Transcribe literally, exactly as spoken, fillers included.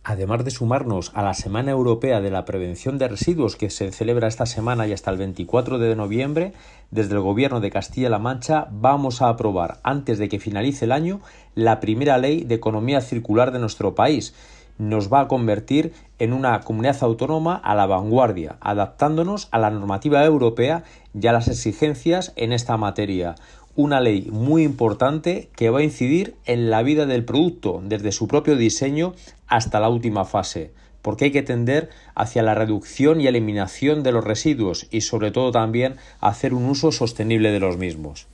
Además de sumarnos a la Semana Europea de la Prevención de Residuos que se celebra esta semana y hasta el veinticuatro de noviembre, desde el Gobierno de Castilla-La Mancha vamos a aprobar, antes de que finalice el año, la primera ley de economía circular de nuestro país. Nos va a convertir en una comunidad autónoma a la vanguardia, adaptándonos a la normativa europea y a las exigencias en esta materia. Una ley muy importante que va a incidir en la vida del producto, desde su propio diseño hasta la última fase, porque hay que tender hacia la reducción y eliminación de los residuos y sobre todo también hacer un uso sostenible de los mismos.